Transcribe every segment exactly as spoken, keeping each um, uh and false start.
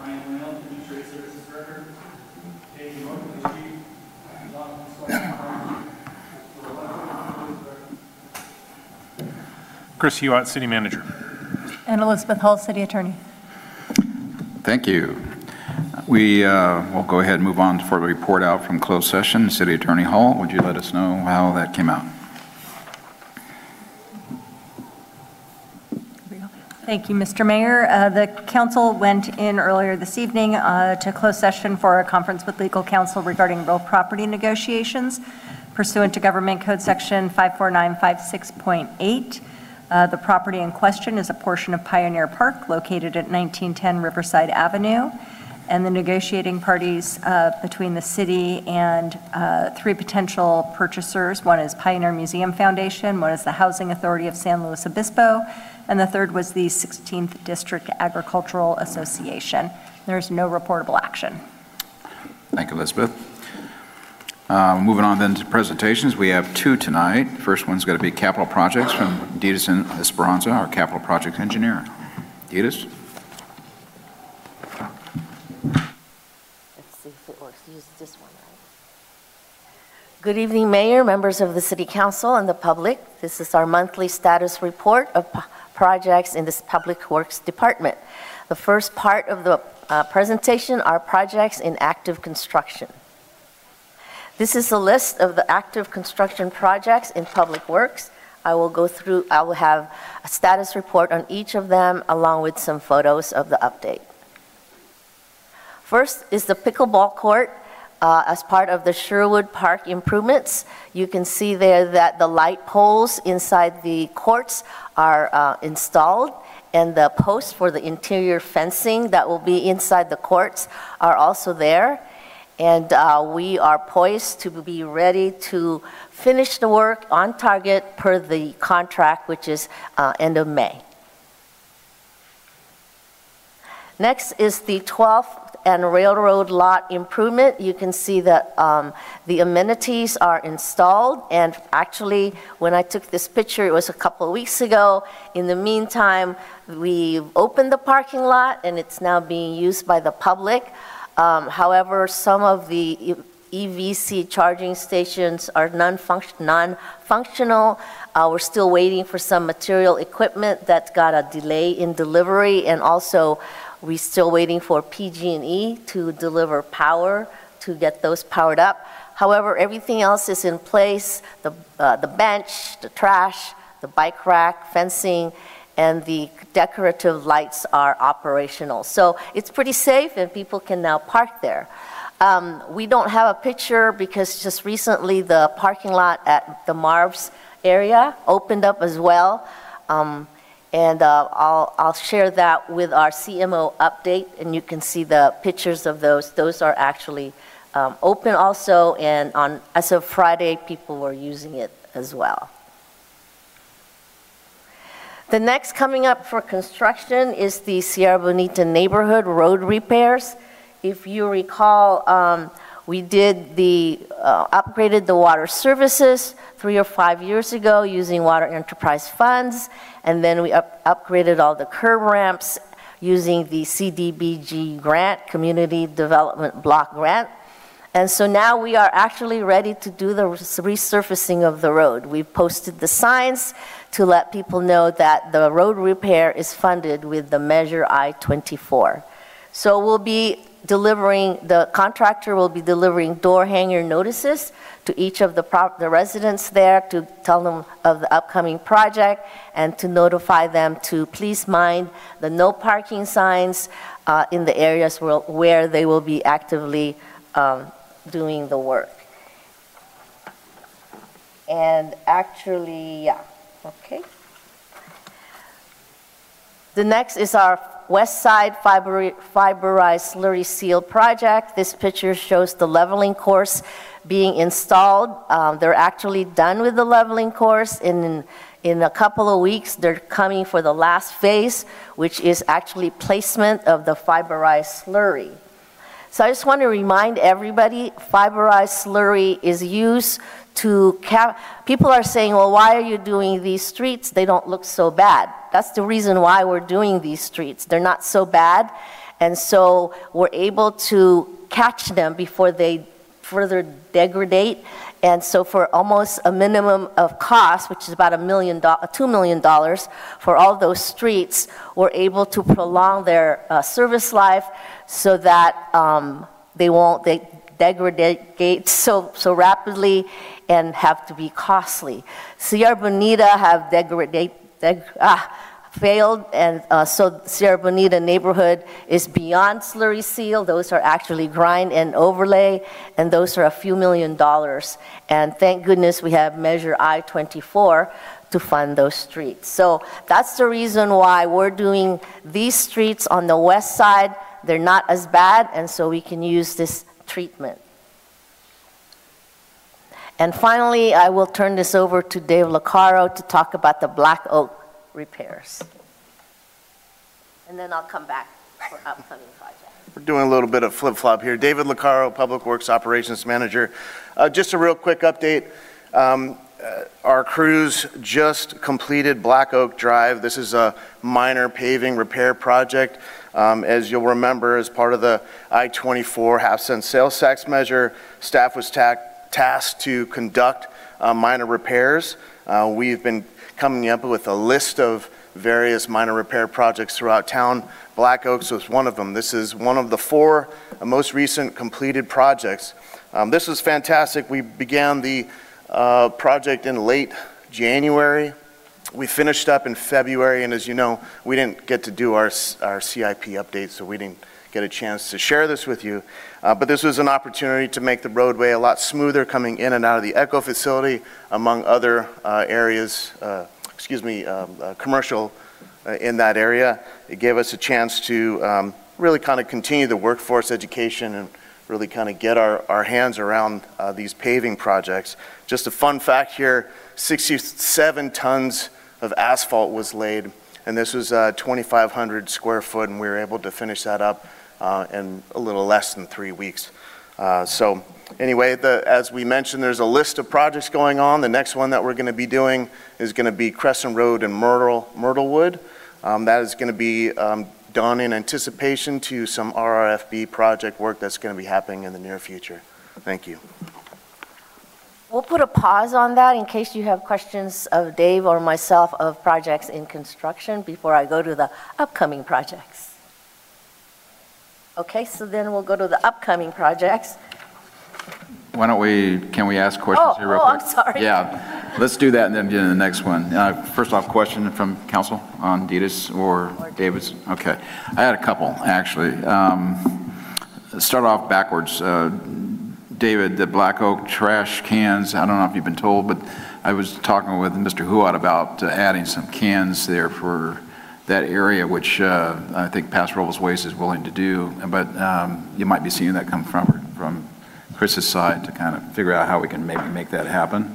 Ryan Whale, Administrative Services Director. Katie Morgan, the Chief. John Swanson, Chris Hewitt, City Manager. And Elizabeth Hull, City Attorney. Thank you. We uh, will go ahead and move on for the report out from closed session. City Attorney Hull, would you let us know how that came out? Thank you, Mister Mayor. Uh, the council went in earlier this evening uh, to closed session for a conference with legal counsel regarding real property negotiations pursuant to Government Code Section five four nine five six point eight. Uh, the property in question is a portion of Pioneer Park located at nineteen ten Riverside Avenue. And the negotiating parties uh, between the city and uh, three potential purchasers. One is Pioneer Museum Foundation, one is the Housing Authority of San Luis Obispo, and the third was the sixteenth District Agricultural Association. There's no reportable action. Thank you, Elizabeth. Uh, moving on then to presentations, we have two tonight. First one's going to be capital projects from Ditas Esperanza, our capital project engineer. Ditas? Let's see if it works. Use this one, right? Good evening, Mayor, members of the City Council, and the public. This is our monthly status report of projects in this Public Works Department. The first part of the uh, presentation are projects in active construction. This is a list of the active construction projects in Public Works. I will go through, I will have a status report on each of them along with some photos of the update. First is the pickleball court. Uh, as part of the Sherwood Park improvements, you can see there that the light poles inside the courts are uh, installed, and the posts for the interior fencing that will be inside the courts are also there. And uh, we are poised to be ready to finish the work on target per the contract, which is uh, end of May. Next is the twelfth and Railroad Lot improvement. You can see that um, the amenities are installed, and actually when I took this picture, it was a couple of weeks ago. In the meantime, we've opened the parking lot and it's now being used by the public. Um, however, some of the E V C charging stations are non-function, non-functional. Uh, we're still waiting for some material equipment that's got a delay in delivery, and also we're still waiting for P G and E to deliver power to get those powered up. However, everything else is in place. The, uh, the bench, the trash, the bike rack, fencing, and the decorative lights are operational. So it's pretty safe and people can now park there. Um, we don't have a picture because just recently the parking lot at the Marv's area opened up as well. Um, And uh, I'll, I'll share that with our C M O update, and you can see the pictures of those. Those are actually um, open also, and on as of Friday, people were using it as well. The next coming up for construction is the Sierra Bonita neighborhood road repairs. If you recall, um, we did the, uh, upgraded the water services three or five years ago using water enterprise funds. And then we up, upgraded all the curb ramps using the C D B G grant, Community Development Block Grant. And so now we are actually ready to do the resurfacing of the road. We've posted the signs to let people know that the road repair is funded with the Measure I twenty-four. So we'll be delivering, the contractor will be delivering door hanger notices to each of the, prop, the residents there to tell them of the upcoming project and to notify them to please mind the no parking signs uh, in the areas where, where they will be actively um, doing the work. And actually, yeah, okay. The next is our West Side fiber, fiberized slurry seal project. This picture shows the leveling course being installed. Um, they're actually done with the leveling course. In, in a couple of weeks, they're coming for the last phase, which is actually placement of the fiberized slurry. So I just want to remind everybody, fiberized slurry is used to cap, people are saying, well, why are you doing these streets? They don't look so bad. That's the reason why we're doing these streets. They're not so bad. And so we're able to catch them before they further degrade. And so for almost a minimum of cost, which is about a million, do- two million dollars for all those streets, we're able to prolong their uh, service life so that um, they won't they degrade so so rapidly and have to be costly. Sierra Bonita have degraded, deg, ah, failed, and uh, so Sierra Bonita neighborhood is beyond slurry seal. Those are actually grind and overlay, and those are a few million dollars. And thank goodness we have Measure I twenty-four to fund those streets. So that's the reason why we're doing these streets on the west side. They're not as bad, and so we can use this treatment. And finally, I will turn this over to Dave Lacaro to talk about the Black Oak repairs. And then I'll come back for upcoming projects. We're doing a little bit of flip-flop here. David Lacaro, Public Works Operations Manager. Uh, just a real quick update. Um, uh, our crews just completed Black Oak Drive. This is a minor paving repair project. Um, as you'll remember, as part of the I twenty-four half-cent sales tax measure, staff was ta- tasked to conduct uh, minor repairs. Uh, we've been coming up with a list of various minor repair projects throughout town. Black Oaks was one of them. This is one of the four most recent completed projects. Um, this was fantastic. We began the uh, project in late January. We finished up in February, and as you know, we didn't get to do our, our C I P update, so we didn't get a chance to share this with you. Uh, but this was an opportunity to make the roadway a lot smoother coming in and out of the Echo facility, among other uh, areas, uh, excuse me, um, uh, commercial uh, in that area. It gave us a chance to um, really kind of continue the workforce education and really kind of get our, our hands around uh, these paving projects. Just a fun fact here, sixty-seven tons of asphalt was laid, and this was uh, twenty-five hundred square foot, and we were able to finish that up uh, in a little less than three weeks. Uh, so anyway, the, as we mentioned, there's a list of projects going on. The next one that we're going to be doing is going to be Crescent Road and Myrtle, Myrtlewood. Um, that is going to be um, done in anticipation to some R R F B project work that's going to be happening in the near future. Thank you. We'll put a pause on that in case you have questions of Dave or myself of projects in construction before I go to the upcoming projects. Okay, so then we'll go to the upcoming projects. Why don't we, can we ask questions Oh, here real oh, quick? I'm sorry. Yeah, let's do that and then get into the next one. Uh, First off, question from council on Ditas or David's? Okay, I had a couple, actually. Um, Start off backwards. Uh, David, the Black Oak trash cans, I don't know if you've been told, but I was talking with Mister Huat about uh, adding some cans there for that area, which uh, I think Pastoral Waste is willing to do, but um, you might be seeing that come from, from Chris's side to kind of figure out how we can maybe make that happen.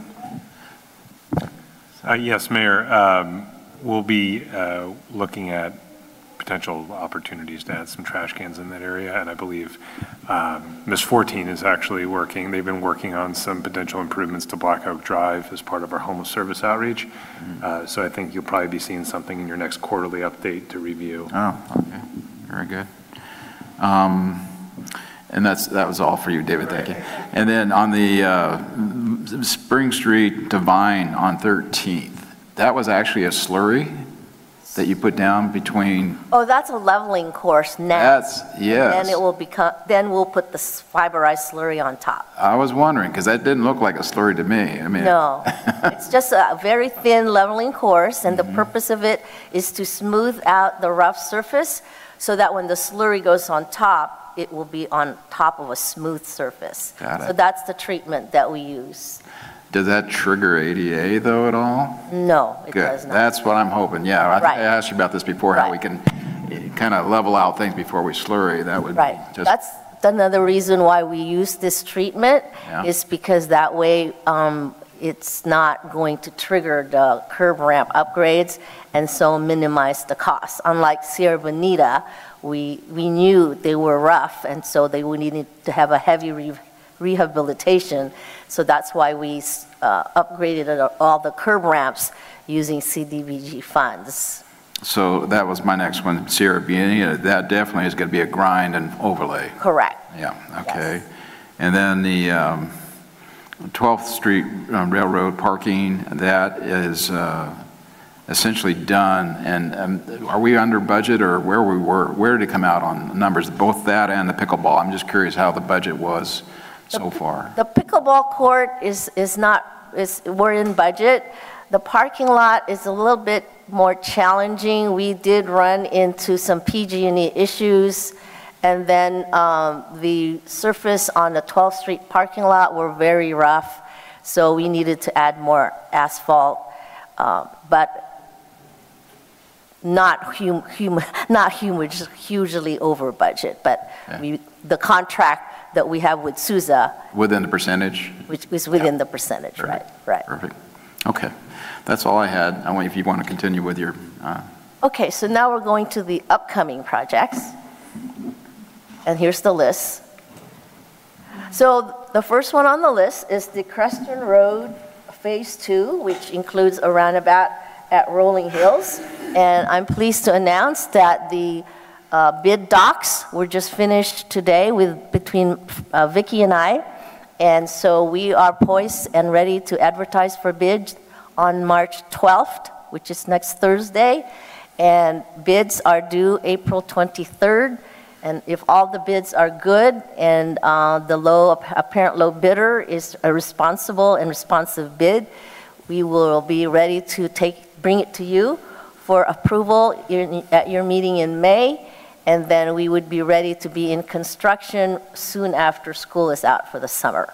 Uh, yes, Mayor. Um, we'll be uh, looking at potential opportunities to add some trash cans in that area, and I believe um, Miz fourteen is actually working. They've been working on some potential improvements to Black Oak Drive as part of our homeless service outreach. Mm-hmm. Uh, so I think you'll probably be seeing something in your next quarterly update to review. Oh, okay, very good. Um, and that's that was all for you, David. Thank you. And then on the uh, Spring Street to Vine on thirteenth, that was actually a slurry that you put down between. Oh, that's a leveling course now. That's, yes. And then it will become, then we'll put the fiberized slurry on top. I was wondering, because that didn't look like a slurry to me. I mean. No, it's just a very thin leveling course, and mm-hmm. the purpose of it is to smooth out the rough surface so that when the slurry goes on top, it will be on top of a smooth surface. Got it. So that's the treatment that we use. Does that trigger A D A though at all? No, it Good. does not. That's what I'm hoping. Yeah, I think Right. I asked you about this before, how Right. we can kind of level out things before we slurry. That would Right. be just. That's another reason why we use this treatment, Yeah. is because that way um, it's not going to trigger the curb ramp upgrades and so minimize the cost. Unlike Sierra Bonita, we, we knew they were rough, and so they would need to have a heavy re- rehabilitation. So that's why we uh, upgraded all the curb ramps using C D B G funds. So that was my next one, Sierra Buena, that definitely is going to be a grind and overlay. Correct. Yeah, okay. And then the um, twelfth Street um, Railroad parking, that is uh, essentially done. And um, are we under budget, or where we were, where did it come out on numbers? Both that and the pickleball. I'm just curious how the budget was so far. The pickleball court is, is not, is, we're in budget. The parking lot is a little bit more challenging. We did run into some P G and E issues, and then um, the surface on the twelfth Street parking lot were very rough, so we needed to add more asphalt, uh, but not hum, hum, not huge, hugely over budget. But Yeah. we, the contract that we have with Souza, Within the percentage? which is within the percentage, right? Right. Perfect. Okay. That's all I had. I want, if you want to continue with your, uh, Okay, so now we're going to the upcoming projects. And here's the list. So the first one on the list is the Creston Road Phase Two, which includes a roundabout at Rolling Hills. And I'm pleased to announce that the uh, bid docs were just finished today with, between uh, Vicki and I. And so we are poised and ready to advertise for bids on March twelfth, which is next Thursday. And bids are due April twenty-third. And if all the bids are good and uh, the low, apparent low bidder is a responsible and responsive bid, we will be ready to take, bring it to you for approval in, at your meeting in May. And then we would be ready to be in construction soon after school is out for the summer.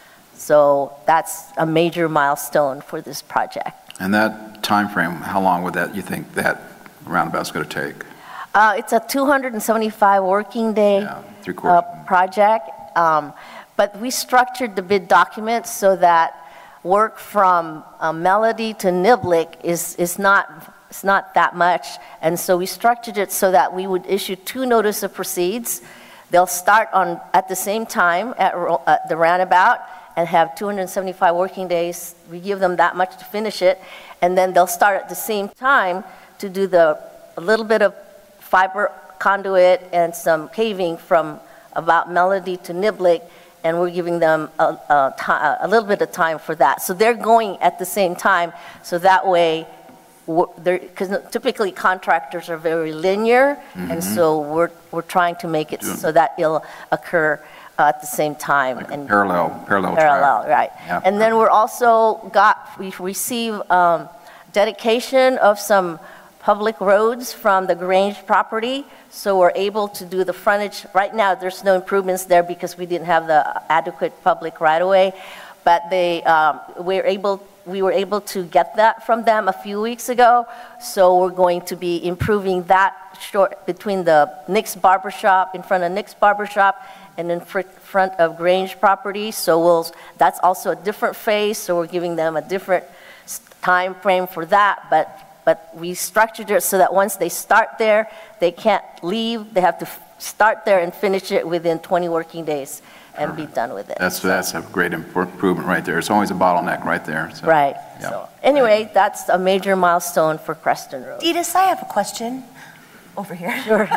So that's a major milestone for this project. and that time frame, how long would that, you think that roundabout's going to take? Uh, it's a two hundred seventy-five working day Yeah, three uh, quarters. project, um, but we structured the bid documents so that work from uh, Melody to Niblick is, is not, it's not that much, and so we structured it so that we would issue two notice of proceeds. They'll start on, at the same time at, ro- at the roundabout and have two hundred seventy-five working days. We give them that much to finish it, and then they'll start at the same time to do the, a little bit of fiber conduit and some paving from about Melody to Niblick, and we're giving them a, a, ti- a little bit of time for that. So they're going at the same time, so that way, because typically contractors are very linear, and so we're, we're trying to make it so that it'll occur uh, at the same time. Like a and parallel, parallel track. Parallel, right. Yeah. And then we're also got, we've received um, dedication of some public roads from the Grange property, so we're able to do the frontage. Right now, there's no improvements there because we didn't have the adequate public right-of-way, but they, um, we're able, we were able to get that from them a few weeks ago, so we're going to be improving that short between the Nick's Barber Shop, in front of Nick's Barber Shop, and in fr- front of Grange property. So we'll, that's also a different phase, so we're giving them a different s- time frame for that, but But we structured it so that once they start there, they can't leave. They have to f- start there and finish it within twenty working days and be done with it. That's, that's a great improvement right there. It's always a bottleneck right there. so, Right. yeah. So anyway, that's a major milestone for Creston Road. Edith, I have a question over here. Sure.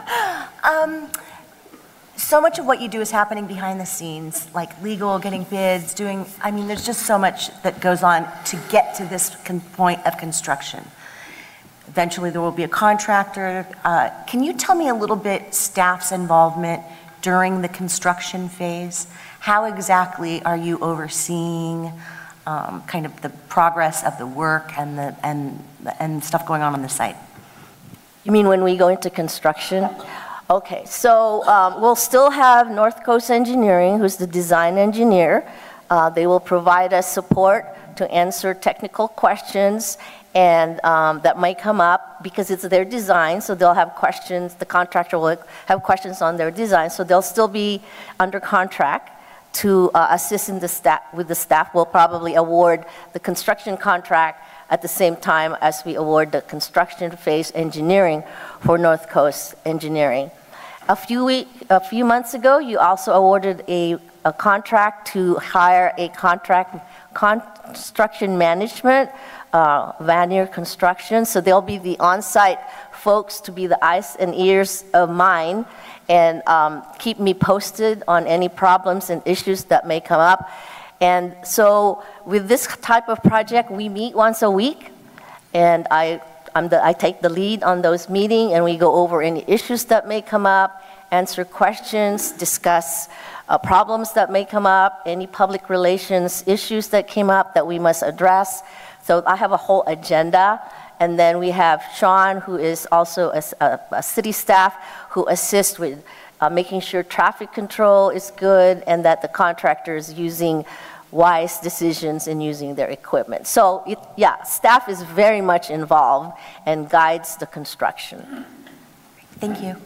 Um, so much of what you do is happening behind the scenes, like legal, getting bids, doing, I mean, there's just so much that goes on to get to this con- point of construction. Eventually, there will be a contractor. Uh, Can you tell me a little bit staff's involvement during the construction phase? How exactly are you overseeing um, kind of the progress of the work and the, and, and stuff going on on the site? You mean when we go into construction? Okay, so um, we'll still have North Coast Engineering, who's the design engineer. Uh, They will provide us support to answer technical questions and um, that might come up because it's their design, so they'll have questions, the contractor will have questions on their design, so they'll still be under contract to uh, assist in the staff, with the staff. We'll probably award the construction contract at the same time as we award the construction phase engineering for North Coast Engineering. A few week, a few months ago, you also awarded a, a contract to hire a contract construction management uh, Vanier Construction. So they'll be the on-site folks to be the eyes and ears of mine and um, keep me posted on any problems and issues that may come up. And so with this type of project, we meet once a week, and I, I'm the, I take the lead on those meetings, and we go over any issues that may come up, answer questions, discuss uh, problems that may come up, any public relations issues that came up that we must address. So I have a whole agenda. And then we have Sean, who is also a, a, a city staff who assists with uh, making sure traffic control is good and that the contractor is using wise decisions in using their equipment. So it, yeah, staff is very much involved and guides the construction. Thank you.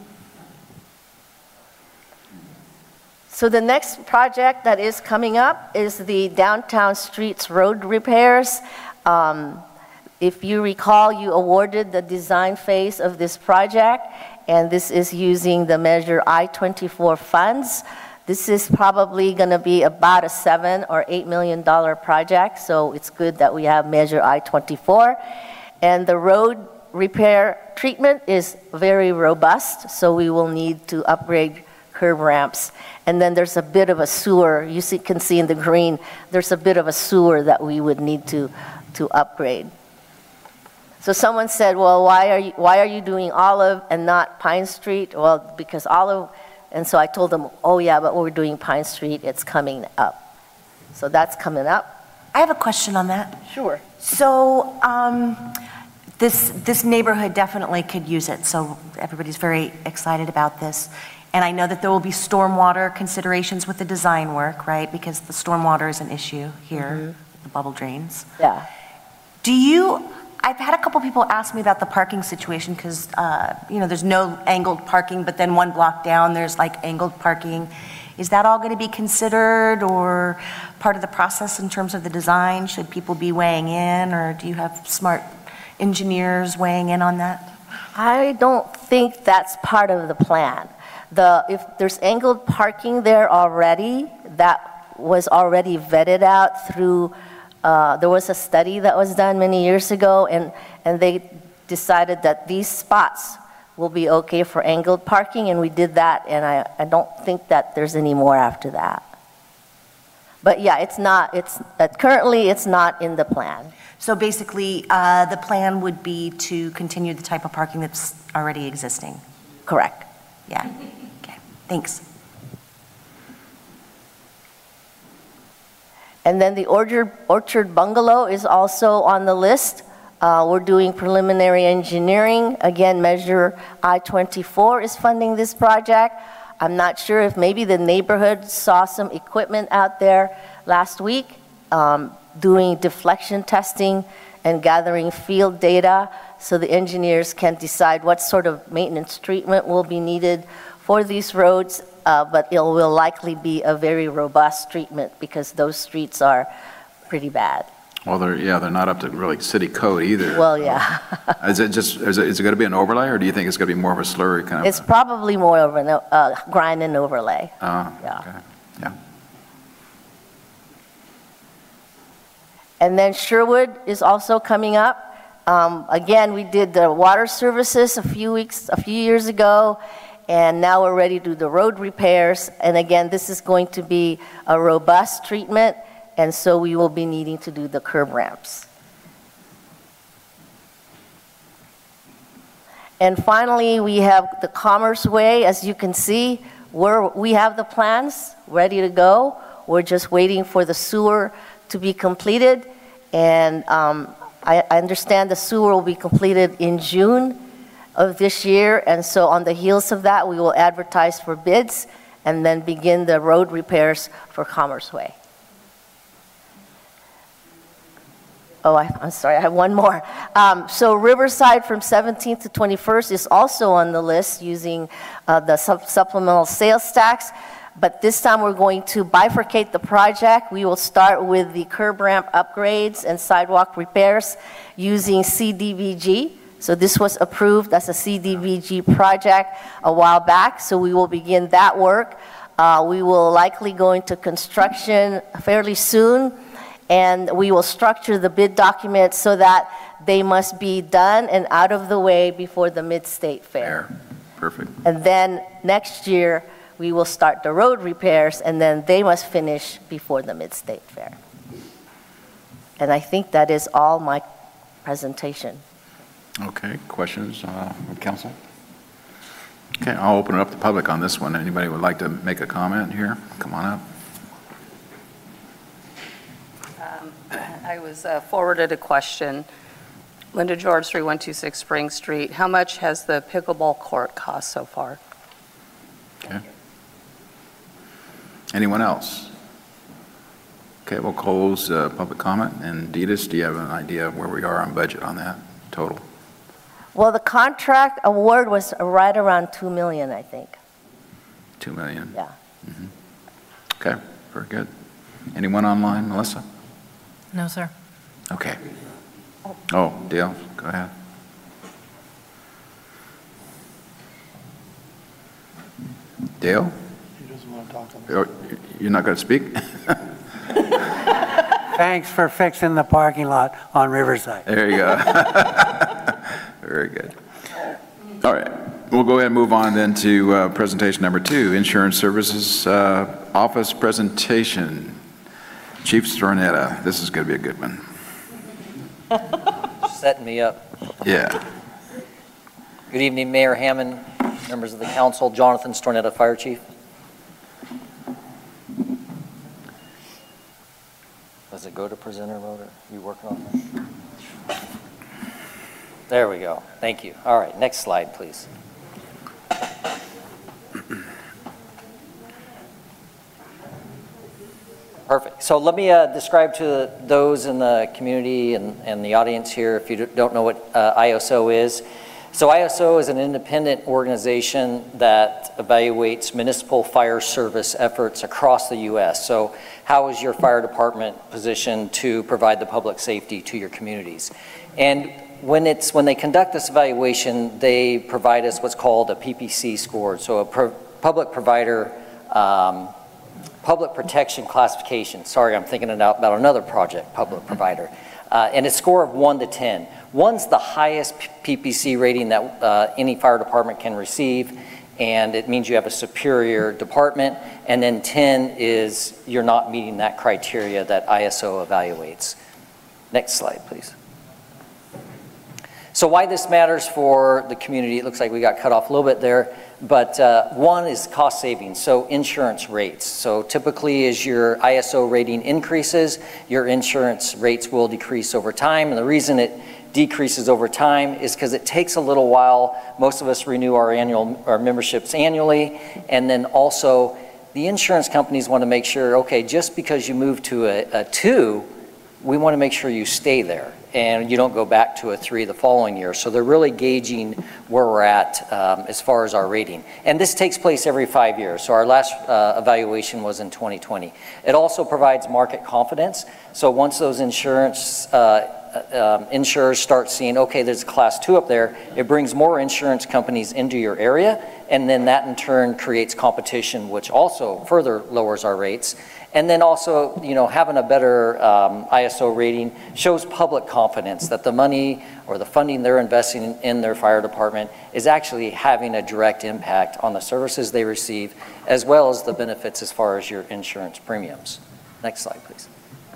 So the next project that is coming up is the downtown streets road repairs. Um, If you recall, you awarded the design phase of this project, and this is using the Measure I twenty-four funds. This is probably going to be about a seven or eight million dollar project, so it's good that we have Measure I twenty-four. And the road repair treatment is very robust, so we will need to upgrade curb ramps. And then there's a bit of a sewer. You see, can see in the green, there's a bit of a sewer that we would need to, to upgrade. So someone said, well, why are you, why are you doing Olive and not Pine Street? Well, because Olive, and so I told them, oh yeah, but we're doing Pine Street, it's coming up. So that's coming up. I have a question on that. Sure. So um, this, this neighborhood definitely could use it, so everybody's very excited about this. And I know that there will be stormwater considerations with the design work, right? Because the stormwater is an issue here, mm-hmm. the bubble drains. Yeah. Do you, I've had a couple people ask me about the parking situation because, uh, you know, there's no angled parking, but then one block down, there's like angled parking. Is that all going to be considered or part of the process in terms of the design? Should people be weighing in, or do you have smart engineers weighing in on that? I don't think that's part of the plan. The, if there's angled parking there already, that was already vetted out through Uh, there was a study that was done many years ago, and, and they decided that these spots will be okay for angled parking, and we did that, and I, I don't think that there's any more after that. But yeah, it's not, it's, uh, currently it's not in the plan. So basically, uh, the plan would be to continue the type of parking that's already existing? Correct. Yeah, okay, thanks. And then the Orchard, Orchard Bungalow is also on the list. Uh, we're doing preliminary engineering. Again, Measure I twenty-four is funding this project. I'm not sure if maybe the neighborhood saw some equipment out there last week um, doing deflection testing and gathering field data so the engineers can decide what sort of maintenance treatment will be needed for these roads. Uh, but it will likely be a very robust treatment because those streets are pretty bad. Well, they're, yeah, they're not up to really city code either. Well, yeah. Is it just, is it, is it going to be an overlay, or do you think it's going to be more of a slurry kind of? It's probably more of a uh, grind and overlay. Oh, Yeah. okay, yeah. And then Sherwood is also coming up. Um, again, we did the water services a few weeks, a few years ago, and now we're ready to do the road repairs. And again, this is going to be a robust treatment, and so we will be needing to do the curb ramps. And finally, we have the Commerce Way. As you can see, we're, we have the plans ready to go. We're just waiting for the sewer to be completed. And um, I, I understand the sewer will be completed in June of this year, and so on the heels of that, we will advertise for bids and then begin the road repairs for Commerce Way. Oh, I, I'm sorry, I have one more. Um, so Riverside from seventeenth to twenty-first is also on the list using uh, the sup- supplemental sales tax, but this time we're going to bifurcate the project. We will start with the curb ramp upgrades and sidewalk repairs using C D B G. So this was approved as a C D B G project a while back, so we will begin that work. Uh, we will likely go into construction fairly soon, And we will structure the bid documents so that they must be done and out of the way before the Mid-State Fair. Fair. Perfect. And then next year, we will start the road repairs, and then they must finish before the Mid-State Fair. And I think that is all my presentation. Okay, questions uh, from council? Okay, I'll open it up to the public on this one. Anybody would like to make a comment here? Come on up. Um, I was uh, forwarded a question. Linda George, three one two six Spring Street. How much has the pickleball court cost so far? Okay. Anyone else? Okay, we'll close uh, public comment. And Deedus, do you have an idea of where we are on budget on that total? Well, the contract award was right around two million, I think. Two million? Yeah. Mm-hmm. Okay, very good. Anyone online, Melissa? No, sir. Okay. Oh, Dale, go ahead. Dale? He doesn't want to talk on You're you're not going to speak? Thanks for fixing the parking lot on Riverside. There you go. Very good. All right, we'll go ahead and move on then to uh, presentation number two, Insurance Services uh, Office Presentation. Chief Stornetta, this is going to be a good one. Setting me up. Yeah. Good evening, Mayor Hammond, members of the council, Jonathan Stornetta, Fire Chief. Does it go to presenter mode, or are you working on that? There we go. Thank you. All right, next slide, please. Perfect. So let me uh, describe to those in the community and, and the audience here, if you don't know what uh, I S O is. So I S O is an independent organization that evaluates municipal fire service efforts across the U S. So how is your fire department positioned to provide the public safety to your communities? And when it's when they conduct this evaluation, they provide us what's called a P P C score, so a pro public provider um, public protection classification. Sorry, I'm thinking about another project, public provider. Uh, and a score of one to ten. One's the highest P P C rating that uh, any fire department can receive, and it means you have a superior department. And then ten is you're not meeting that criteria that I S O evaluates. Next slide, please. So why this matters for the community, it looks like we got cut off a little bit there, but uh, one is cost savings, so insurance rates. So typically as your I S O rating increases, your insurance rates will decrease over time, and the reason it decreases over time is because it takes a little while. Most of us renew our annual our memberships annually, and then also the insurance companies want to make sure, okay, just because you move to a, a two, we want to make sure you stay there and you don't go back to a three the following year. So they're really gauging where we're at um, as far as our rating. And this takes place every five years. So our last uh, evaluation was in twenty twenty. It also provides market confidence. So once those insurance uh, um, insurers start seeing, okay, there's a class two up there, it brings more insurance companies into your area. And then that in turn creates competition, which also further lowers our rates. And then also, you know, having a better um, I S O rating shows public confidence that the money or the funding they're investing in, in their fire department is actually having a direct impact on the services they receive, as well as the benefits as far as your insurance premiums. Next slide, please.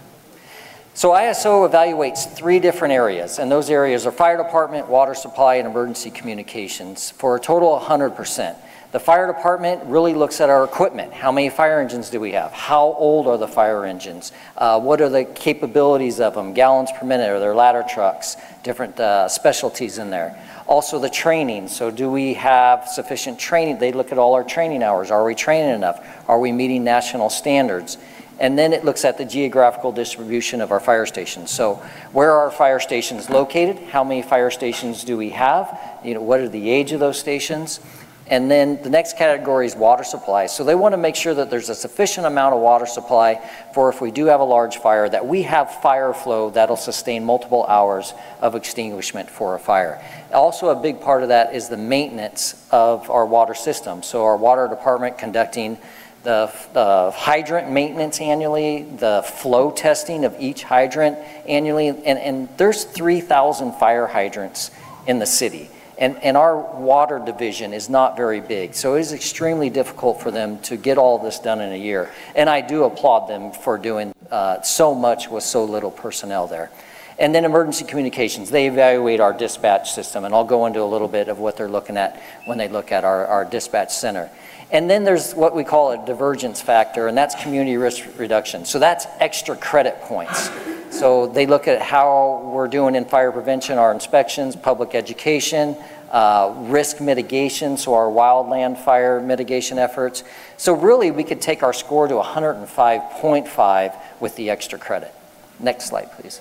So I S O evaluates three different areas, and those areas are fire department, water supply, and emergency communications for a total of one hundred percent. The fire department really looks at our equipment. How many fire engines do we have? How old are the fire engines? Uh, what are the capabilities of them? Gallons per minute, are there ladder trucks? Different uh, specialties in there. Also the training. So do we have sufficient training? They look at all our training hours. Are we training enough? Are we meeting national standards? And then it looks at the geographical distribution of our fire stations. So where are our fire stations located? How many fire stations do we have? You know, what are the age of those stations? And then the next category is water supply. So they want to make sure that there's a sufficient amount of water supply for if we do have a large fire, that we have fire flow that'll sustain multiple hours of extinguishment for a fire. Also a big part of that is the maintenance of our water system. So our water department conducting the uh, hydrant maintenance annually, the flow testing of each hydrant annually, and, and there's three thousand fire hydrants in the city. And, and our water division is not very big, so it is extremely difficult for them to get all this done in a year. And I do applaud them for doing uh, so much with so little personnel there. And then emergency communications, they evaluate our dispatch system, and I'll go into a little bit of what they're looking at when they look at our, our dispatch center. And then there's what we call a divergence factor, and that's community risk reduction. So that's extra credit points. So they look at how we're doing in fire prevention, our inspections, public education, uh, risk mitigation, so our wildland fire mitigation efforts. So really we could take our score to one hundred five point five with the extra credit. Next slide, please.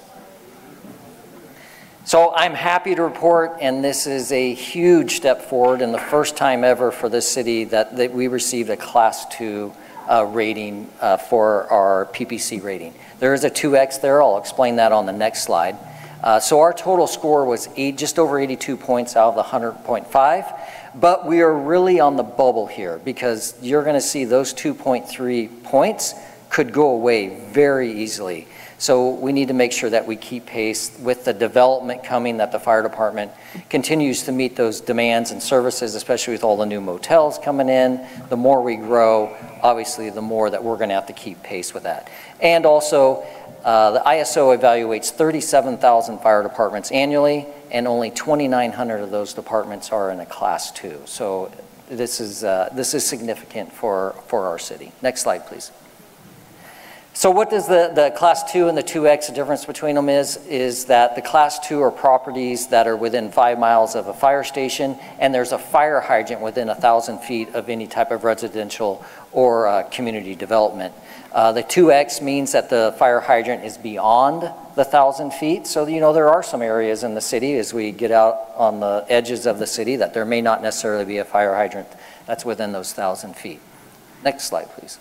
So I'm happy to report, and this is a huge step forward and the first time ever for this city that, that we received a class two uh, rating uh, for our P P C rating. There is a two X there. I'll explain that on the next slide. Uh, so our total score was eight, just over eighty-two points out of the one hundred point five, but we are really on the bubble here because you're going to see those two point three points could go away very easily. So we need to make sure that we keep pace with the development coming, that the fire department continues to meet those demands and services, especially with all the new motels coming in. The more we grow, obviously, the more that we're going to have to keep pace with that. And also, uh, the I S O evaluates thirty-seven thousand fire departments annually, and only twenty-nine hundred of those departments are in a class two. So this is, uh, this is significant for, for our city. Next slide, please. So what does the, the class two and the two X, the difference between them is, is that the class two are properties that are within five miles of a fire station, and there's a fire hydrant within a thousand feet of any type of residential or uh, community development. Uh, the two X means that the fire hydrant is beyond the thousand feet. So, you know, there are some areas in the city as we get out on the edges of the city that there may not necessarily be a fire hydrant that's within those thousand feet. Next slide, please.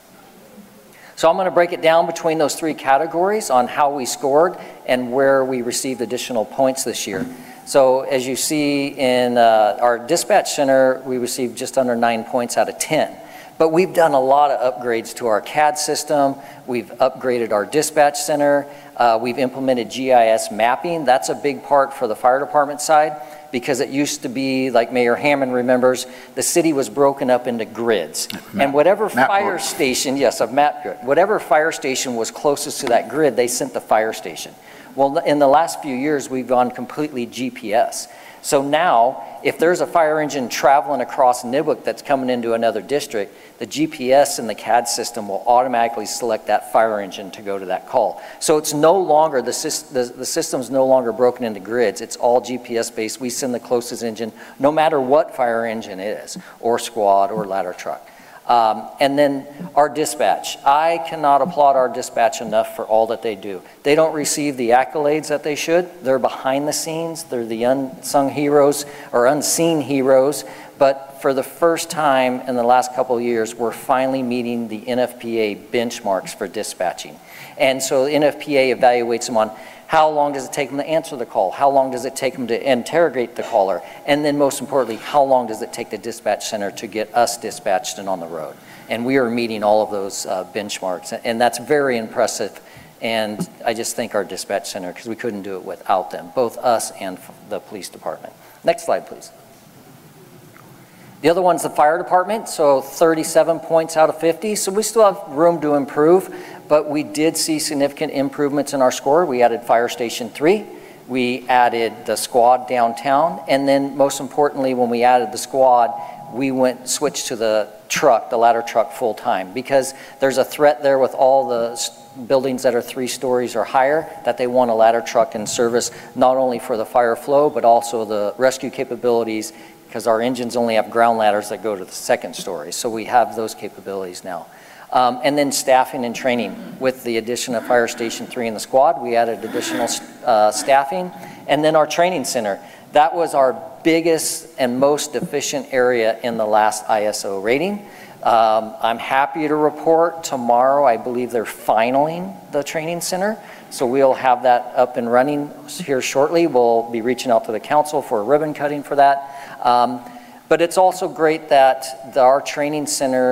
So I'm going to break it down between those three categories on how we scored and where we received additional points this year. So as you see in uh, our dispatch center, we received just under nine points out of ten. But we've done a lot of upgrades to our C A D system. We've upgraded our dispatch center. Uh, we've implemented G I S mapping. That's a big part for the fire department side, because it used to be, like Mayor Hammond remembers, the city was broken up into grids. Map, and whatever fire board. station, yes, a map grid, whatever fire station was closest to that grid, they sent the fire station. Well, in the last few years, we've gone completely G P S. So now, if there's a fire engine traveling across Nibwick that's coming into another district, the G P S in the C A D system will automatically select that fire engine to go to that call. So it's no longer, the, the, the system's no longer broken into grids. It's all G P S based. We send the closest engine, no matter what fire engine it is, or squad, or ladder truck. Um, and then our dispatch. I cannot applaud our dispatch enough for all that they do. They don't receive the accolades that they should. They're behind the scenes. They're the unsung heroes or unseen heroes. But for the first time in the last couple of years, we're finally meeting the N F P A benchmarks for dispatching. And so the N F P A evaluates them on how long does it take them to answer the call? How long does it take them to interrogate the caller? And then most importantly, how long does it take the dispatch center to get us dispatched and on the road? And we are meeting all of those uh, benchmarks. And that's very impressive. And I just thank our dispatch center because we couldn't do it without them, both us and the police department. Next slide, please. The other one's the fire department, so thirty-seven points out of fifty. So we still have room to improve, but we did see significant improvements in our score. We added Fire Station three, we added the squad downtown, and then most importantly, when we added the squad, we went switched to the truck, the ladder truck full time, because there's a threat there with all the buildings that are three stories or higher that they want a ladder truck in service, not only for the fire flow, but also the rescue capabilities, because our engines only have ground ladders that go to the second story. So we have those capabilities now. Um, and then staffing and training. With the addition of Fire Station three in the squad, we added additional uh, staffing. And then our training center. That was our biggest and most efficient area in the last I S O rating. Um, I'm happy to report tomorrow, I believe they're finaling the training center. So we'll have that up and running here shortly. We'll be reaching out to the council for a ribbon cutting for that. Um, but it's also great that the, our training center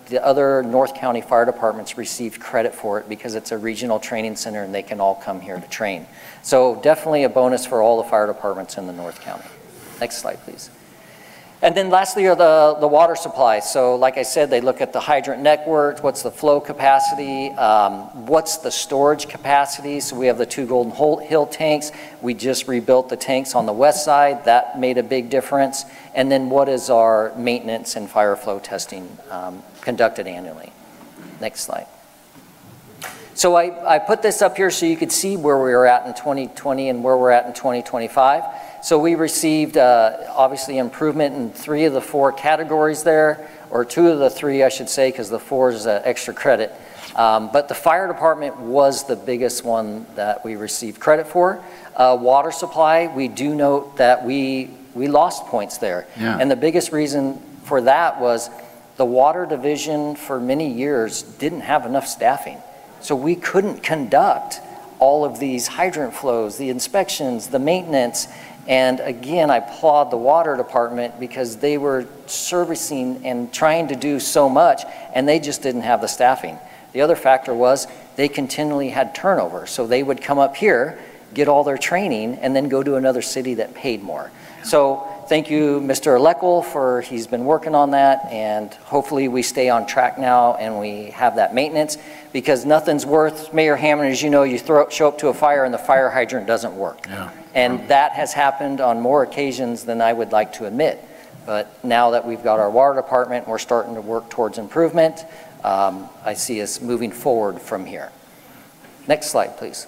the other North County fire departments received credit for it because it's a regional training center and they can all come here to train. So definitely a bonus for all the fire departments in the North County. Next slide, please. And then lastly are the, the water supply. So like I said, they look at the hydrant network, what's the flow capacity, um, what's the storage capacity. So we have the two Golden Hill tanks. We just rebuilt the tanks on the west side. That made a big difference. And then what is our maintenance and fire flow testing um, conducted annually. Next slide. So I, I put this up here so you could see where we were at in twenty twenty and where we're at in twenty twenty-five. So we received uh, obviously improvement in three of the four categories there, or two of the three I should say, because the four is uh, extra credit. Um, but the fire department was the biggest one that we received credit for. Uh, water supply, we do note that we, we lost points there. Yeah. And the biggest reason for that was the water division for many years didn't have enough staffing. So we couldn't conduct all of these hydrant flows, the inspections, the maintenance. And again, I applaud the water department because they were servicing and trying to do so much, and they just didn't have the staffing. The other factor was they continually had turnover. So they would come up here, get all their training, and then go to another city that paid more. So thank you, Mister Leckel, for he's been working on that, and hopefully we stay on track now and we have that maintenance, because nothing's worth, Mayor Hammond, as you know, you throw, show up to a fire and the fire hydrant doesn't work. Yeah. And that has happened on more occasions than I would like to admit. But now that we've got our water department, we're starting to work towards improvement. Um, I see us moving forward from here. Next slide, please.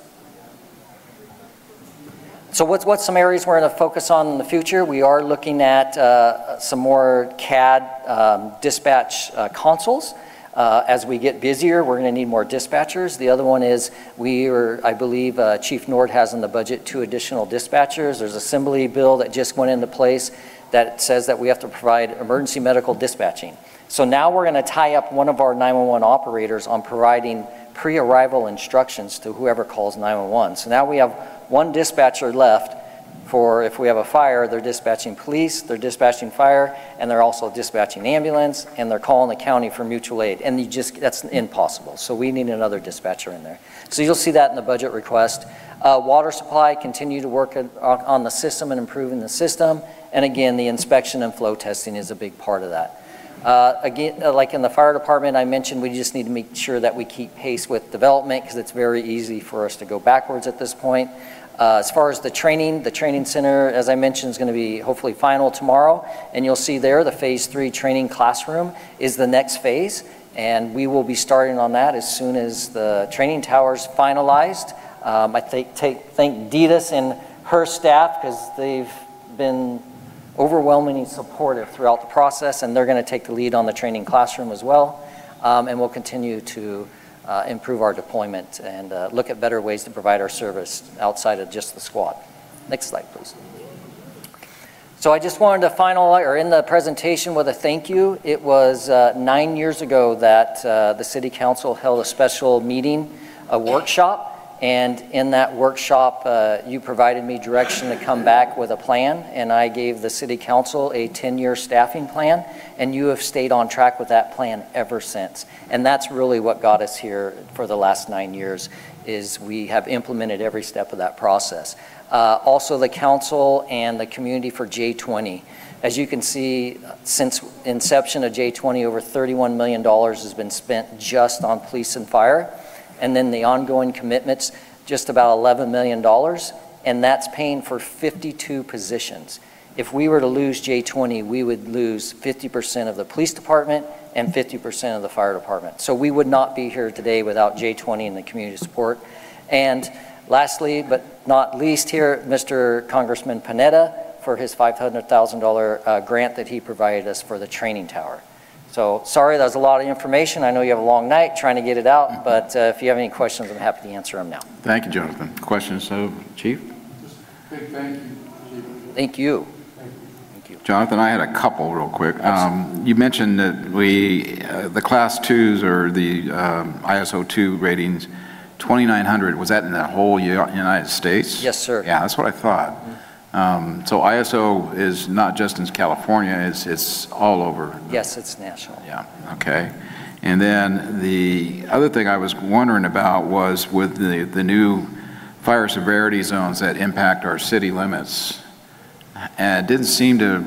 So what's, what's some areas we're going to focus on in the future? We are looking at uh, some more C A D um, dispatch uh, consoles. Uh, as we get busier, we're going to need more dispatchers. The other one is we are, I believe uh, Chief Nord has in the budget two additional dispatchers. There's an assembly bill that just went into place that says that we have to provide emergency medical dispatching. So now we're going to tie up one of our nine one one operators on providing pre-arrival instructions to whoever calls nine one one. So now we have one dispatcher left for if we have a fire, they're dispatching police, they're dispatching fire, and they're also dispatching ambulance, and they're calling the county for mutual aid. And you just, that's impossible. So we need another dispatcher in there. So you'll see that in the budget request. Uh, water supply, continue to work on the system and improving the system. And again, the inspection and flow testing is a big part of that. Uh, again, uh, like in the fire department, I mentioned we just need to make sure that we keep pace with development because it's very easy for us to go backwards at this point. Uh, as far as the training, the training center, as I mentioned, is going to be hopefully final tomorrow. And you'll see there the phase three training classroom is the next phase. And we will be starting on that as soon as the training tower's finalized. Um, I think, take, thank Ditas and her staff because they've been overwhelmingly supportive throughout the process, and they're going to take the lead on the training classroom as well. Um, and we'll continue to uh, improve our deployment and uh, look at better ways to provide our service outside of just the squad. Next slide, please. So I just wanted to finalize, or in the presentation with a thank you. It was uh, nine years ago that uh, the City Council held a special meeting, a workshop. And in that workshop, uh, you provided me direction to come back with a plan, and I gave the City Council a ten-year staffing plan, and you have stayed on track with that plan ever since. And that's really what got us here for the last nine years, is we have implemented every step of that process. Uh, also, the Council and the community for J twenty. As you can see, since inception of J twenty, over thirty-one million dollars has been spent just on police and fire. And then the ongoing commitments, just about eleven million dollars, and that's paying for fifty-two positions. If we were to lose J twenty, we would lose fifty percent of the police department and fifty percent of the fire department. So we would not be here today without J twenty and the community support. And lastly, but not least here, Mister Congressman Panetta for his five hundred thousand dollars uh, grant that he provided us for the training tower. So sorry, that was a lot of information. I know you have a long night trying to get it out, but uh, if you have any questions, I'm happy to answer them now. Thank you, Jonathan. Questions, so Chief? Just big thank you, Chief. Thank you. Thank you. Jonathan, I had a couple real quick. Um, you mentioned that we, uh, the class twos or the um, I S O two ratings, twenty-nine hundred, was that in the whole U- United States? Yes, sir. Yeah, that's what I thought. Um, So I S O is not just in California, it's, it's all over. Yes, it's national. Yeah, okay. And then the other thing I was wondering about was with the, the new fire severity zones that impact our city limits, and it didn't seem to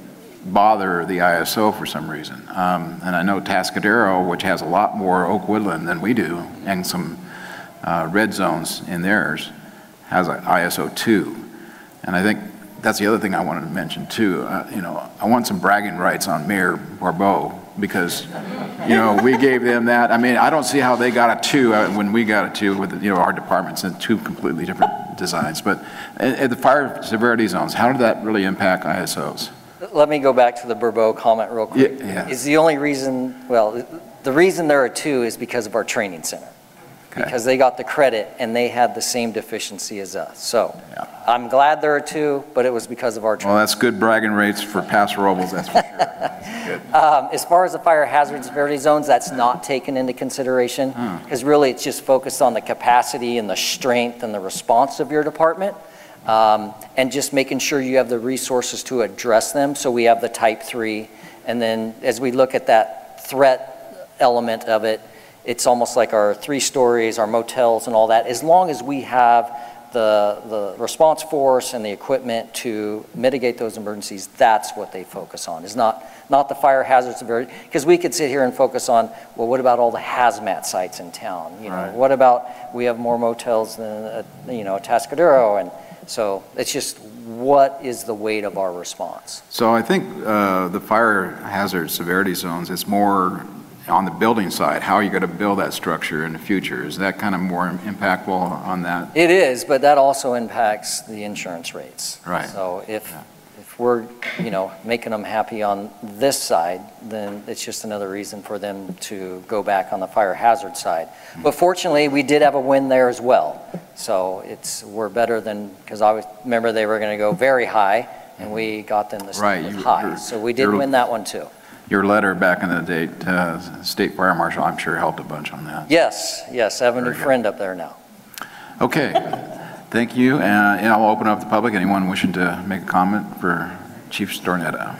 bother the I S O for some reason. Um, and I know Tascadero, which has a lot more oak woodland than we do, and some uh, red zones in theirs, has an I S O two. And I think that's the other thing I wanted to mention too. Uh, you know, I want some bragging rights on Mayor Barbeau, because, you know, we gave them that. I mean, I don't see how they got a two uh, when we got a two with, you know, our departments in two completely different designs. But at, at the fire severity zones, how did that really impact I S Os? Let me go back to the Bourbeau comment real quick. Yeah, yeah. Is the only reason, well, the reason there are two is because of our training center. Okay. Because they got the credit and they had the same deficiency as us. So Yeah. I'm glad there are two, but it was because of our Well, training. that's good bragging rates for Paso Robles, that's for sure. Good. Um, As far as the fire hazard severity zones, that's not taken into consideration, because really it's just focused on the capacity and the strength and the response of your department, um, and just making sure you have the resources to address them. So we have the type three, and then as we look at that threat element of it, it's almost like our three stories, our motels and all that. As long as we have the, the response force and the equipment to mitigate those emergencies, that's what they focus on. It's not, not the fire hazard severity, because we could sit here and focus on, well, what about all the hazmat sites in town? You know, Right. what about, we have more motels than, uh, you know, Tascadero, and so it's just, what is the weight of our response? So I think uh, the fire hazard severity zones, it's more on the building side. How are you going to build that structure in the future? Is that kind of more impactful on that? It is, but that also impacts the insurance rates. Right. So if, Yeah. if we're, you know, making them happy on this side, then it's just another reason for them to go back on the fire hazard side. But fortunately, we did have a win there as well. So it's, we're better than, because I was, remember they were going to go very high, and we got them to Right, stay with you- high. you're- So we did you're- win that one too. Your letter back in the day to State Fire Marshal, I'm sure helped a bunch on that. Yes, yes, I have a new Very good. friend up there now. Okay, thank you. Uh, And I'll open up the public. Anyone wishing to make a comment for Chief Stornetta?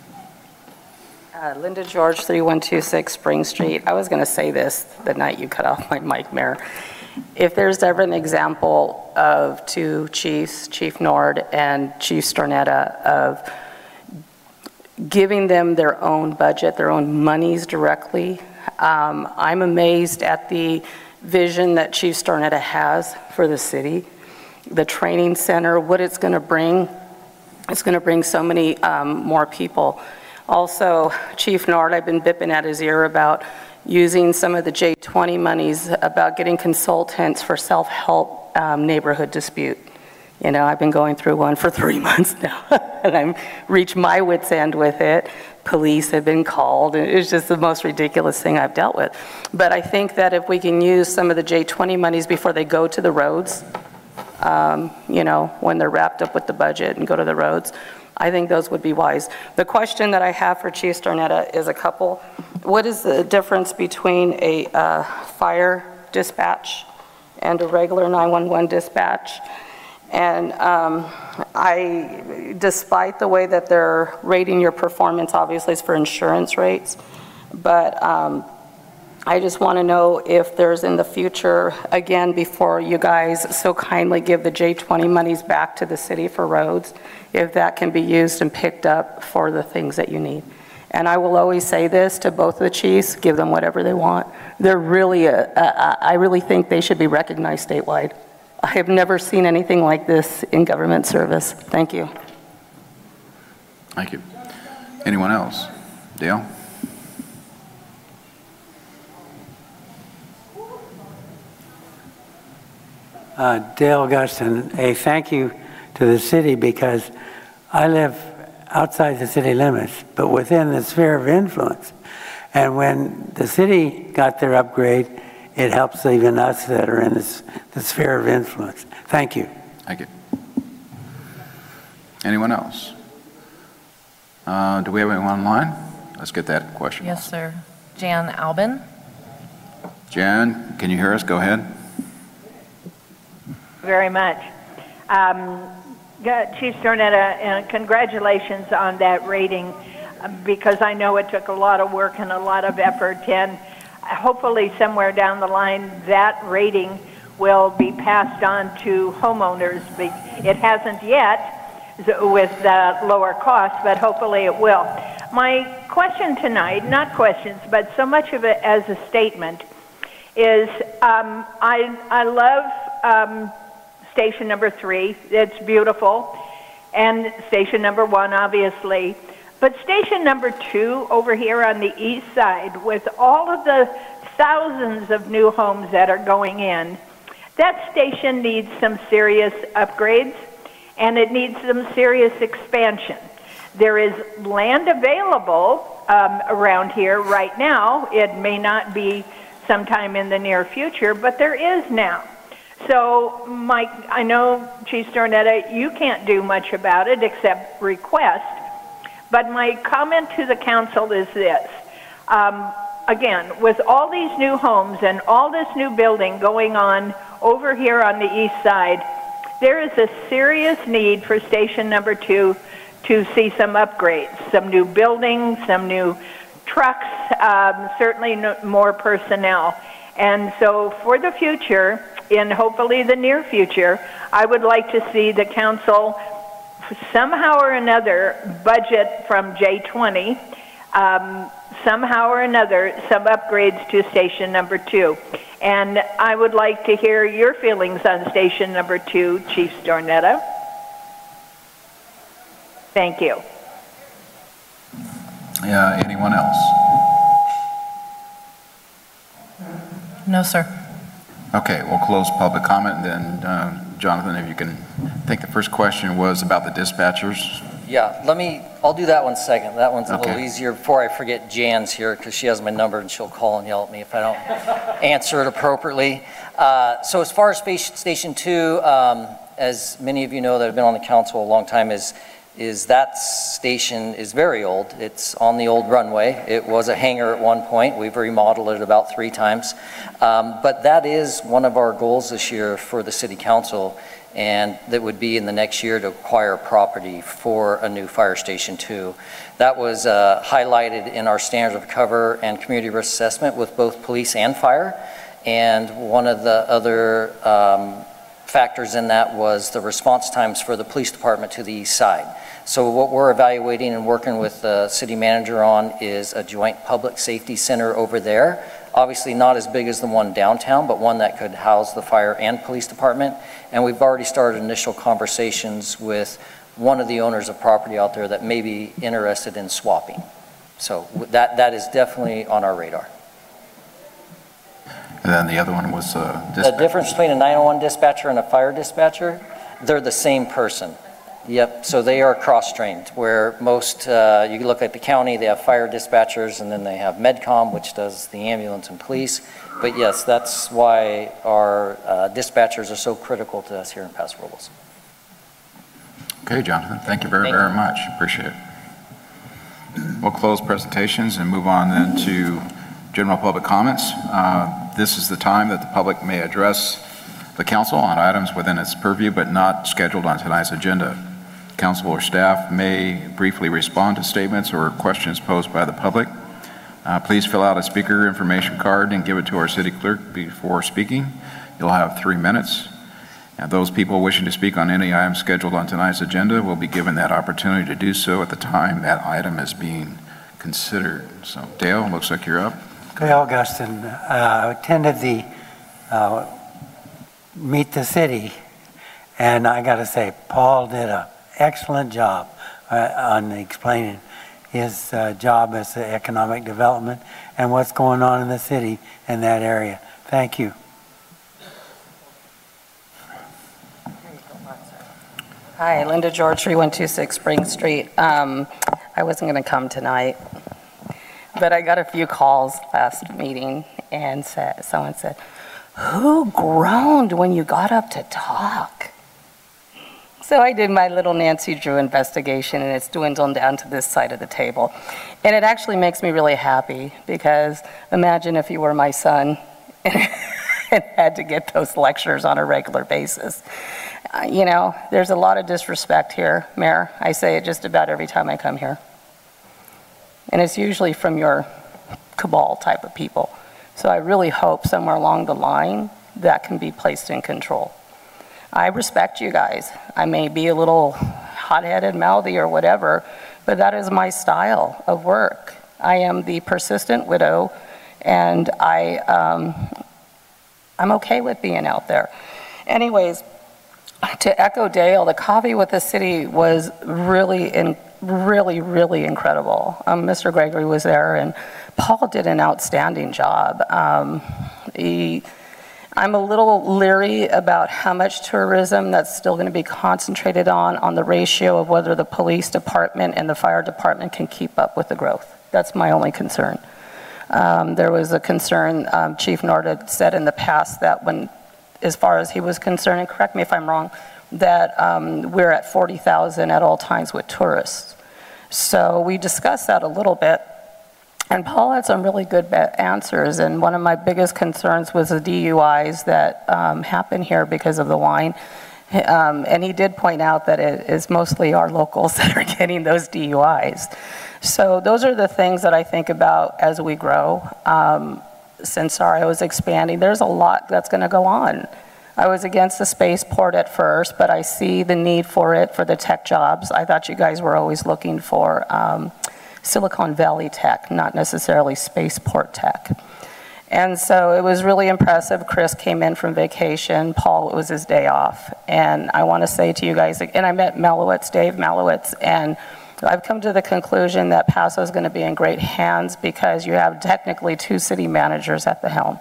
Uh, Linda George, three one two six Spring Street. I was going to say this the night you cut off my mic, Mayor. If there's ever an example of two chiefs, Chief Nord and Chief Stornetta, of giving them their own budget, their own monies directly, um, I'm amazed at the vision that Chief Stornetta has for the city, the training center, what it's going to bring. It's going to bring so many um, more people. Also, Chief Nord, I've been bipping at his ear about using some of the J twenty monies, about getting consultants for self-help um, neighborhood dispute. You know, I've been going through one for three months now, and I'm reached my wit's end with it. Police have been called, and it's just the most ridiculous thing I've dealt with. But I think that if we can use some of the J twenty monies before they go to the roads, um, you know, when they're wrapped up with the budget and go to the roads, I think those would be wise. The question that I have for Chief Stornetta is a couple. What is the difference between a uh, fire dispatch and a regular nine one one dispatch? And um, I, despite the way that they're rating your performance, obviously it's for insurance rates, but um, I just want to know if there's in the future, again, before you guys so kindly give the J twenty monies back to the city for roads, if that can be used and picked up for the things that you need. And I will always say this to both of the chiefs, give them whatever they want. They're really, a, a, I really think they should be recognized statewide. I have never seen anything like this in government service. Thank you. Thank you. Anyone else? Dale? Uh, Dale Augustin, a thank you to the city, because I live outside the city limits, but within the sphere of influence. And when the city got their upgrade, it helps even us that are in this, the sphere of influence. Thank you. Thank you. Anyone else? Uh, do we have anyone online? Let's get that question. Yes, sir. Jan Albin. Jan, can you hear us? Go ahead. Very much. Um, Good. Chief Stornetta, and congratulations on that rating, uh, because I know it took a lot of work and a lot of effort, and hopefully somewhere down the line that rating will be passed on to homeowners. It hasn't yet with the lower cost, but hopefully it will. My question tonight, not questions, but so much of it as a statement, is um, I, I love um, station number three. It's beautiful. And station number one, obviously. But station number two over here on the east side, with all of the thousands of new homes that are going in, that station needs some serious upgrades, and it needs some serious expansion. There is land available um, around here right now. It may not be sometime in the near future, but there is now. So, Mike, I know, Chief Stornetta, you can't do much about it except request, but my comment to the council is this. Um, again, with all these new homes and all this new building going on over here on the east side, there is a serious need for station number two to see some upgrades, some new buildings, some new trucks, um, certainly no, more personnel. And so for the future, in hopefully the near future, I would like to see the council somehow or another budget from J twenty, um, somehow or another, some upgrades to station number two. And I would like to hear your feelings on station number two, Chief Stornetta. Thank you. Yeah, anyone else? No, sir. Okay, we'll close public comment, and then, uh, Jonathan, if you can, I think the first question was about the dispatchers. Yeah, let me, I'll do that one second. That one's a Okay. little easier before I forget Jan's here, because she has my number and she'll call and yell at me if I don't answer it appropriately. Uh, so as far as Station Station Two, um, as many of you know that have been on the council a long time, is is that station is very old. It's on the old runway. It was a hangar at one point. We've remodeled it about three times. Um, but that is one of our goals this year for the city council, and that would be in the next year to acquire property for a new fire station too. That was uh, highlighted in our standards of cover and community risk assessment with both police and fire. And one of the other um, factors in that was the response times for the police department to the east side. So what we're evaluating and working with the city manager on is a joint public safety center over there. Obviously not as big as the one downtown, but one that could house the fire and police department. And we've already started initial conversations with one of the owners of property out there that may be interested in swapping. So that that is definitely on our radar. And then the other one was uh, The difference between a nine one one dispatcher and a fire dispatcher, they're the same person. Yep, so they are cross-trained, where most, uh, you look at the county, they have fire dispatchers, and then they have MedCom, which does the ambulance and police. But yes, that's why our uh, dispatchers are so critical to us here in Paso Robles. Okay, Jonathan, thank you very, Thank very you. much. Appreciate it. We'll close presentations and move on then to general public comments. Uh, This is the time that the public may address the council on items within its purview but not scheduled on tonight's agenda. Council or staff may briefly respond to statements or questions posed by the public. Uh, please fill out a speaker information card and give it to our city clerk before speaking. You'll have three minutes. And those people wishing to speak on any item scheduled on tonight's agenda will be given that opportunity to do so at the time that item is being considered. So Dale, looks like you're up. Dale Augustin, uh, attended the uh, Meet the City, and I got to say, Paul did an excellent job uh, on explaining his uh, job as the economic development and what's going on in the city in that area. Thank you. Hi, Linda George, three one two six Spring Street. Um, I wasn't going to come tonight, but I got a few calls last meeting, and said, someone said, "Who groaned when you got up to talk?" So I did my little Nancy Drew investigation, and it's dwindled down to this side of the table. And it actually makes me really happy, because imagine if you were my son and had to get those lectures on a regular basis. Uh, You know, there's a lot of disrespect here, Mayor. I say it just about every time I come here. And it's usually from your cabal type of people. So I really hope somewhere along the line that can be placed in control. I respect you guys. I may be a little hot-headed, mouthy, or whatever, but that is my style of work. I am the persistent widow, and I, um, I'm okay with being out there. Anyways, to echo Dale, the coffee with the city was really, in, really, really incredible. Um, Mister Gregory was there, and Paul did an outstanding job. Um, he, I'm a little leery about how much tourism that's still going to be concentrated on, on the ratio of whether the police department and the fire department can keep up with the growth. That's my only concern. Um, there was a concern, um, Chief Norda said in the past that when, as far as he was concerned, and correct me if I'm wrong, that um, we're at forty thousand at all times with tourists. So we discussed that a little bit. And Paul had some really good answers, and one of my biggest concerns was the D U Is that um, happen here because of the wine. Um, and he did point out that it is mostly our locals that are getting those D U Is. So those are the things that I think about as we grow. Um, since R I O is expanding, there's a lot that's going to go on. I was against the spaceport at first, but I see the need for it for the tech jobs. I thought you guys were always looking for um, Silicon Valley tech, not necessarily spaceport tech. And so it was really impressive. Chris came in from vacation. Paul, it was his day off. And I want to say to you guys, and I met Malowitz, Dave Malowitz, and I've come to the conclusion that Paso is going to be in great hands because you have technically two city managers at the helm.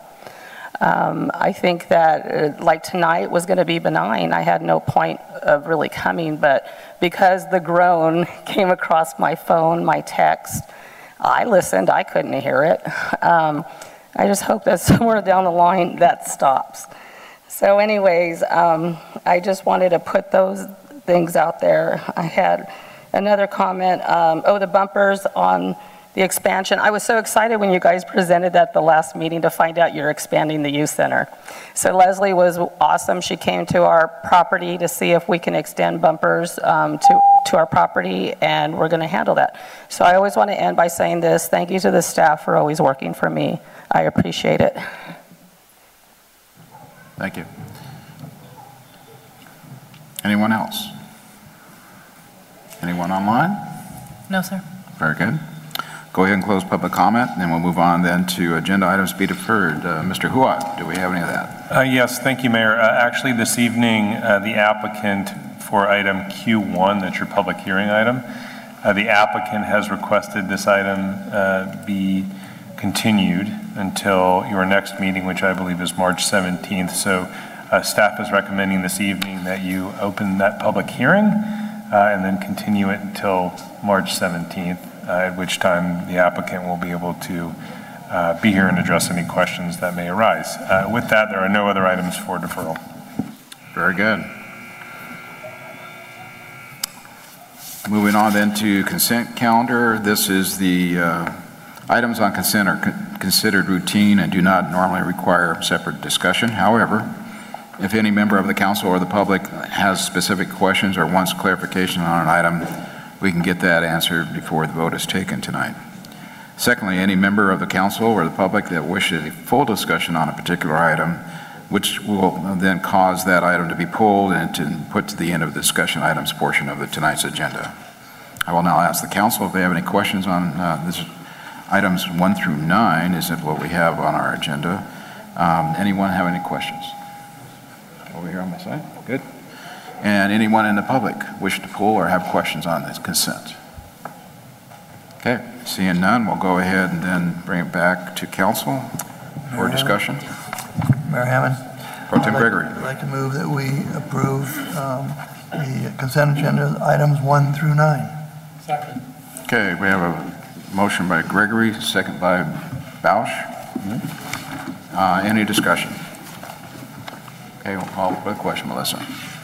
Um, I think that, uh, like tonight, was going to be benign. I had no point of really coming, but because the groan came across my phone, my text, I listened. I couldn't hear it. Um, I just hope that somewhere down the line that stops. So anyways, um, I just wanted to put those things out there. I had another comment. Um, oh, the bumpers on the expansion. I was so excited when you guys presented at the last meeting to find out you're expanding the youth center. So Leslie was awesome. She came to our property to see if we can extend bumpers um, to, to our property, and we're going to handle that. So I always want to end by saying this. Thank you to the staff for always working for me. I appreciate it. Thank you. Anyone else? Anyone online? No, sir. Very good. Go ahead and close public comment, and then we'll move on then to agenda items to be deferred. Uh, Mister Huat, do we have any of that? Uh, yes, thank you, Mayor. Uh, actually, this evening, uh, the applicant for item Q one, that's your public hearing item, uh, the applicant has requested this item uh, be continued until your next meeting, which I believe is March seventeenth. So uh, staff is recommending this evening that you open that public hearing uh, and then continue it until March seventeenth. Uh, at which time the applicant will be able to uh, be here and address any questions that may arise. Uh, with that, there are no other items for deferral. Very good. Moving on then to consent calendar. This is the uh, items on consent are con considered routine and do not normally require separate discussion. However, if any member of the council or the public has specific questions or wants clarification on an item, we can get that answered before the vote is taken tonight. Secondly, any member of the council or the public that wishes a full discussion on a particular item, which will then cause that item to be pulled and to put to the end of the discussion items portion of the tonight's agenda. I will now ask the council if they have any questions on uh, this items one through nine. Is it what we have on our agenda? Um, anyone have any questions? Over here on my side. Good. And anyone in the public wish to pull or have questions on this consent? Okay, seeing none, we'll go ahead and then bring it back to council for Mayor discussion. Hammond. Mayor Hammond. Pro Tem I'd like- Gregory. I'd like to move that we approve um, the consent agenda items one through nine. Second. Okay, we have a motion by Gregory, second by Bausch. Uh, any discussion? Okay, we'll call for the question, Melissa.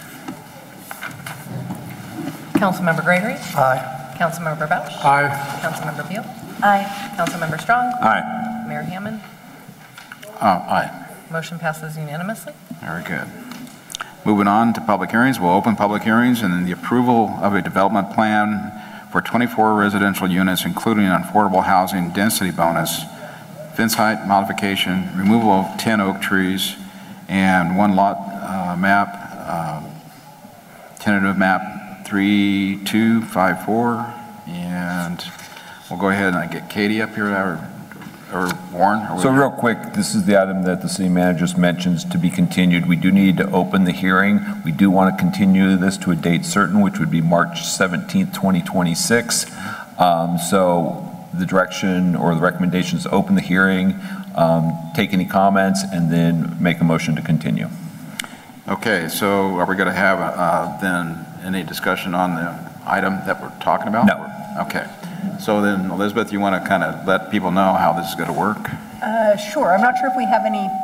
Councilmember Gregory? Aye. Councilmember Bausch? Aye. Councilmember Peel? Aye. Councilmember Strong? Aye. Mayor Hammond? Uh, aye. Motion passes unanimously. Very good. Moving on to public hearings, we'll open public hearings and then the approval of a development plan for twenty-four residential units, including an affordable housing density bonus, fence height modification, removal of ten oak trees, and one lot uh, map, uh, tentative map three two five four. And we'll go ahead and get Katie up here, or, or Warren. Or so real quick, this is the item that the city manager just mentions to be continued. We do need to open the hearing. We do want to continue this to a date certain, which would be March seventeenth, twenty twenty-six. Um, so the direction or the recommendation is to open the hearing, um, take any comments, and then make a motion to continue. Okay, so are we going to have uh, then any discussion on the item that we're talking about? No. Okay. So then, Elizabeth, you want to kind of let people know how this is going to work? Uh, Sure. I'm not sure if we have any.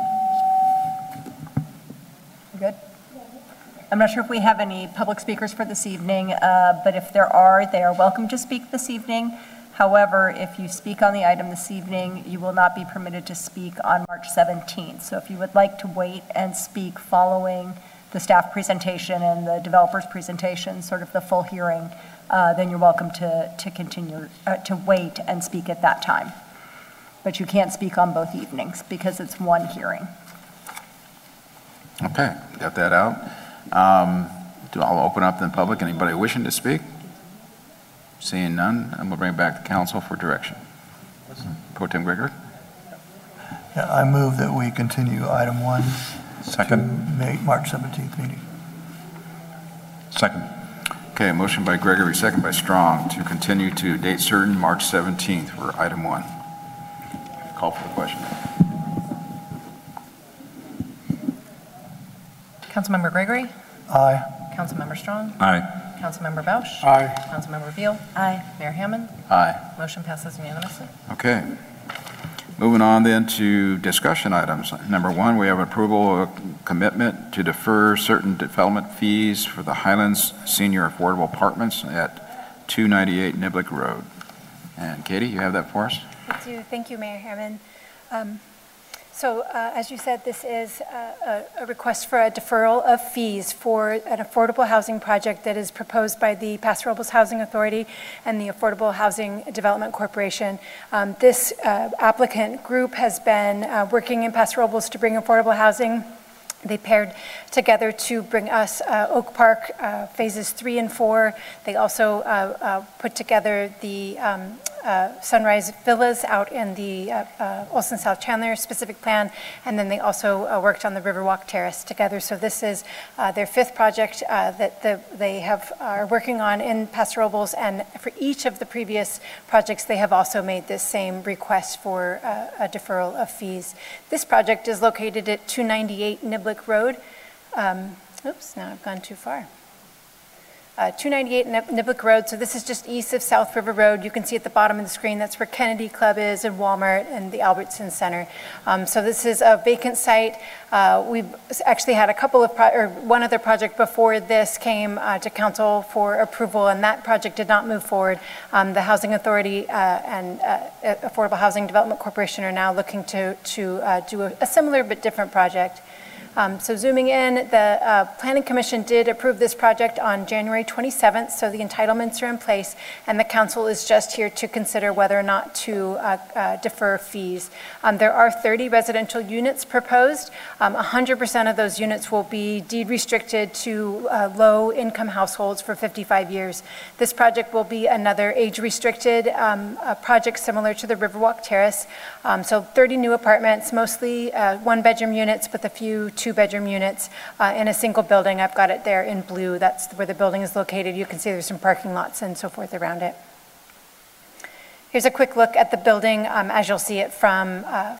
Good? I'm not sure if we have any public speakers for this evening, uh, but if there are, they are welcome to speak this evening. However, if you speak on the item this evening, you will not be permitted to speak on March seventeenth. So if you would like to wait and speak following the staff presentation and the developer's presentation, sort of the full hearing, uh, then you're welcome to, to continue, uh, to wait and speak at that time. But you can't speak on both evenings because it's one hearing. Okay, got that out. Um, do I'll open up the public. Anybody wishing to speak? Seeing none, I'm going to bring it back to council for direction. Pro Tem Gregory? Yeah, I move that we continue item one Second. to May, March seventeenth meeting. Second. Okay, motion by Gregory, second by Strong to continue to date certain, March seventeenth for item one. Call for the question. Councilmember Gregory? Aye. Councilmember Strong? Aye. Councilmember Bausch? Aye. Councilmember Veal? Aye. Mayor Hammond? Aye. Motion passes unanimously. Okay. Moving on then to discussion items. Number one, we have approval of commitment to defer certain development fees for the Highlands Senior Affordable Apartments at two ninety-eight Niblick Road. And Katie, you have that for us? I do. Thank you, Mayor Hammond. Um, So uh, as you said, this is a, a request for a deferral of fees for an affordable housing project that is proposed by the Paso Robles Housing Authority and the Affordable Housing Development Corporation. Um, this uh, applicant group has been uh, working in Paso Robles to bring affordable housing. They paired together to bring us uh, Oak Park uh, phases three and four. They also uh, uh, put together the um, uh, Sunrise Villas out in the uh, uh, Olson South Chandler specific plan, and then they also uh, worked on the Riverwalk Terrace together. So this is uh, their fifth project uh, that the, they have are working on in Paso Robles, and for each of the previous projects, they have also made this same request for uh, a deferral of fees. This project is located at two ninety-eight Niblick Road. Um, oops, now I've gone too far. Uh, two ninety-eight Nib- Niblick Road, so this is just east of South River Road. You can see at the bottom of the screen, that's where Kennedy Club is and Walmart and the Albertson Center. Um, so this is a vacant site. Uh, we've actually had a couple of, pro- or one other project before this came uh, to council for approval, and that project did not move forward. Um, the Housing Authority uh, and uh, Affordable Housing Development Corporation are now looking to, to uh, do a, a similar but different project. Um, so zooming in, the uh, Planning Commission did approve this project on January twenty-seventh, so the entitlements are in place, and the council is just here to consider whether or not to uh, uh, defer fees. Um, there are thirty residential units proposed. Um, one hundred percent of those units will be deed restricted to uh, low-income households for fifty-five years. This project will be another age-restricted um, uh, project similar to the Riverwalk Terrace. Um, so thirty new apartments, mostly uh, one-bedroom units, with a few two-bedroom units uh, in a single building. I've got it there in blue. That's where the building is located. You can see there's some parking lots and so forth around it. Here's a quick look at the building um, as you'll see it from, uh,